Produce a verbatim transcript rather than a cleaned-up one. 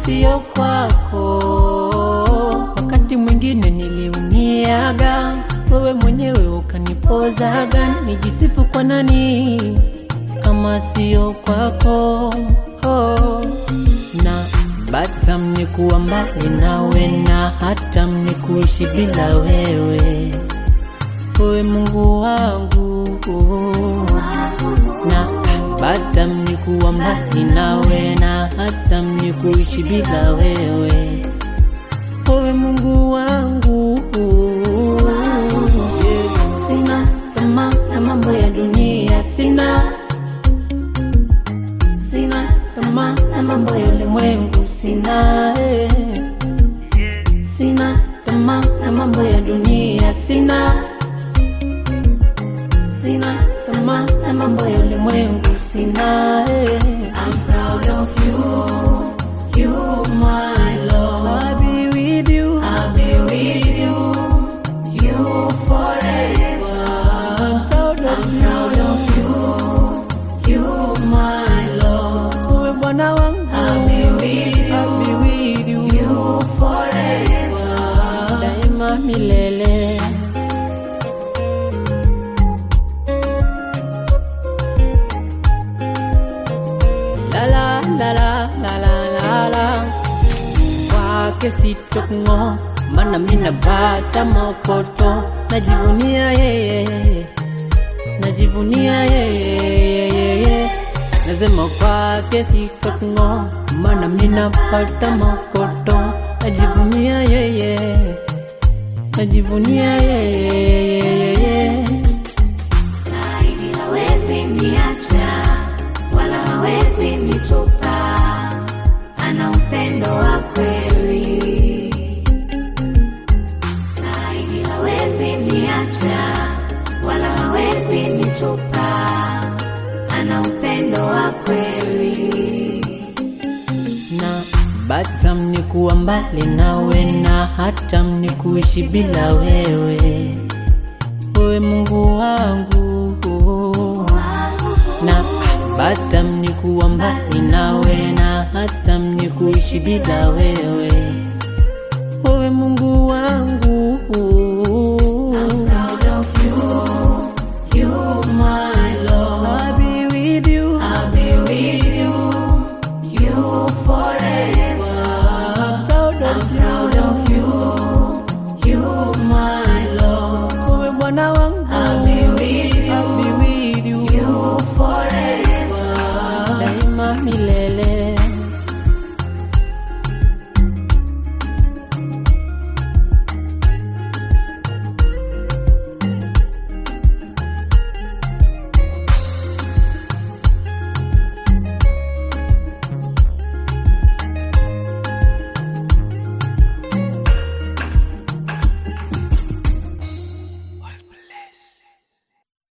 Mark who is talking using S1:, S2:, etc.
S1: sio kwako. Wakati mwingine niliumiaga, wewe mwenyewe ukanipozaga. Nijisifu kwa nani kama sio kwako? Oh. Na bata mnikuwa mbali nawe, na hata mnikuishi bila wewe. Wewe Mungu wangu, na bata mnikuwa mbali nawe, na hata mnikuishi bila wewe. Wewe Mungu wangu, yeah. Sina tamaa na mambo ya dunia, sina Sina tamaa na mambo ya ulimwengu, sina eh. Sina tamaa na mambo ya dunia, sina Sina tamaa na mambo ya ulimwengu, sina eh. I'm proud of you, you my Lord. I'll be with you, I'll be with you, you forever. I'm proud of, I'm proud of you, you my Lord. Uwe Bwana wangu, I'll be with you, I'll be with you, you forever. Daima milele. La la la la la la la. Kwake sitokungo, mana mina bata mokoto. Najivunia yeye, najivunia yeye. Nasema kwake sitokungo, mana mina bata mokoto. Najivunia yeye, najivunia yeye.
S2: Naidi hawezi niacha, wala hawezi nitupa. Ana upendo wa kweli. Naidi hawezi niacha, wala hawezi nitupa. Ana upendo wa kweli.
S1: Na bata mnikuwa mbali nawe, na hata mnikuishi bila wewe. Wewe Mungu wangu, na bata mnikuwa mbali nawe, na hata mnikuishi bila wewe. Wewe Mungu wangu,
S2: I'm proud of you, you my Lord.
S1: I'll be with you,
S2: I'll be with you, you forever.